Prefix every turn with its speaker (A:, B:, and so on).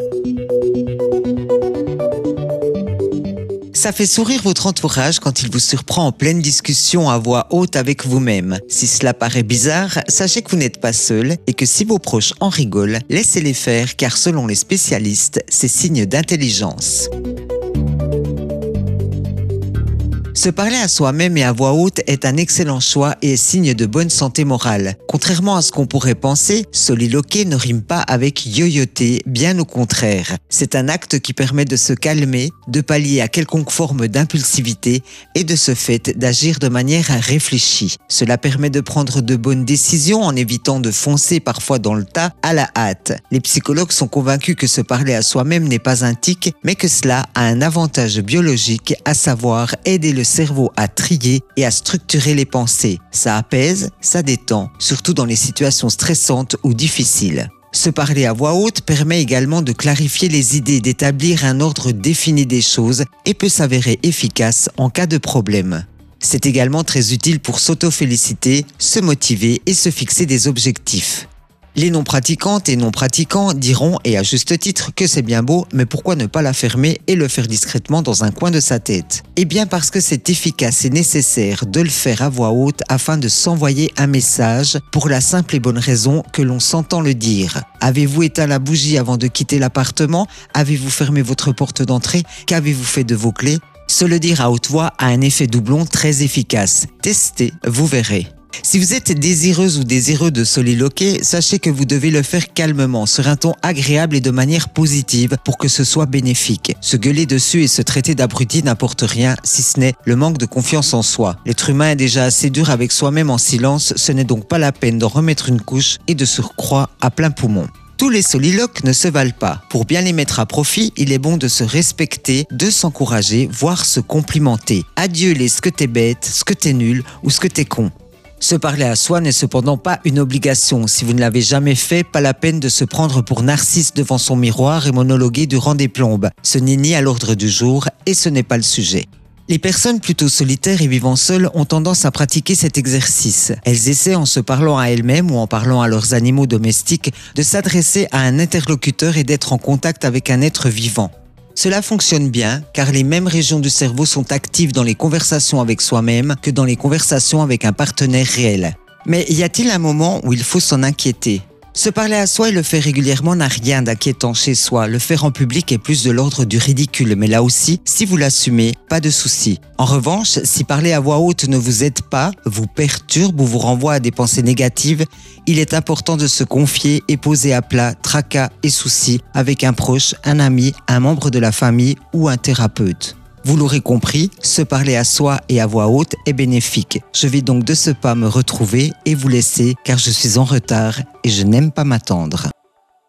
A: Ça fait sourire votre entourage quand il vous surprend en pleine discussion à voix haute avec vous-même. Si cela paraît bizarre, sachez que vous n'êtes pas seul et que si vos proches en rigolent, laissez-les faire car selon les spécialistes, c'est signe d'intelligence. Se parler à soi-même et à voix haute est un excellent choix et est signe de bonne santé morale. Contrairement à ce qu'on pourrait penser, soliloquer ne rime pas avec yoyoter, bien au contraire. C'est un acte qui permet de se calmer, de pallier à quelconque forme d'impulsivité et de ce fait d'agir de manière réfléchie. Cela permet de prendre de bonnes décisions en évitant de foncer parfois dans le tas à la hâte. Les psychologues sont convaincus que se parler à soi-même n'est pas un tic, mais que cela a un avantage biologique, à savoir aider le cerveau à trier et à structurer les pensées. Ça apaise, ça détend, surtout dans les situations stressantes ou difficiles. Se parler à voix haute permet également de clarifier les idées, d'établir un ordre défini des choses et peut s'avérer efficace en cas de problème. C'est également très utile pour s'auto-féliciter, se motiver et se fixer des objectifs. Les non-pratiquantes et non-pratiquants diront, et à juste titre, que c'est bien beau, mais pourquoi ne pas la fermer et le faire discrètement dans un coin de sa tête? Eh bien parce que c'est efficace et nécessaire de le faire à voix haute afin de s'envoyer un message pour la simple et bonne raison que l'on s'entend le dire. Avez-vous éteint la bougie avant de quitter l'appartement? Avez-vous fermé votre porte d'entrée? Qu'avez-vous fait de vos clés? Se le dire à haute voix a un effet doublon très efficace. Testez, vous verrez. Si vous êtes désireuse ou désireux de soliloquer, sachez que vous devez le faire calmement, sur un ton agréable et de manière positive pour que ce soit bénéfique. Se gueuler dessus et se traiter d'abruti n'apporte rien, si ce n'est le manque de confiance en soi. L'être humain est déjà assez dur avec soi-même en silence, ce n'est donc pas la peine d'en remettre une couche et de surcroît à plein poumon. Tous les soliloques ne se valent pas. Pour bien les mettre à profit, il est bon de se respecter, de s'encourager, voire se complimenter. Adieu les ce que t'es bête, ce que t'es nul ou ce que t'es con. Se parler à soi n'est cependant pas une obligation. Si vous ne l'avez jamais fait, pas la peine de se prendre pour Narcisse devant son miroir et monologuer durant des plombes. Ce n'est ni à l'ordre du jour et ce n'est pas le sujet. Les personnes plutôt solitaires et vivant seules ont tendance à pratiquer cet exercice. Elles essaient en se parlant à elles-mêmes ou en parlant à leurs animaux domestiques de s'adresser à un interlocuteur et d'être en contact avec un être vivant. Cela fonctionne bien car les mêmes régions du cerveau sont actives dans les conversations avec soi-même que dans les conversations avec un partenaire réel. Mais y a-t-il un moment où il faut s'en inquiéter ? Se parler à soi et le faire régulièrement n'a rien d'inquiétant chez soi. Le faire en public est plus de l'ordre du ridicule, mais là aussi, si vous l'assumez, pas de souci. En revanche, si parler à voix haute ne vous aide pas, vous perturbe ou vous renvoie à des pensées négatives, il est important de se confier et poser à plat tracas et soucis avec un proche, un ami, un membre de la famille ou un thérapeute. Vous l'aurez compris, se parler à soi et à voix haute est bénéfique. Je vais donc de ce pas me retrouver et vous laisser car je suis en retard et je n'aime pas m'attendre.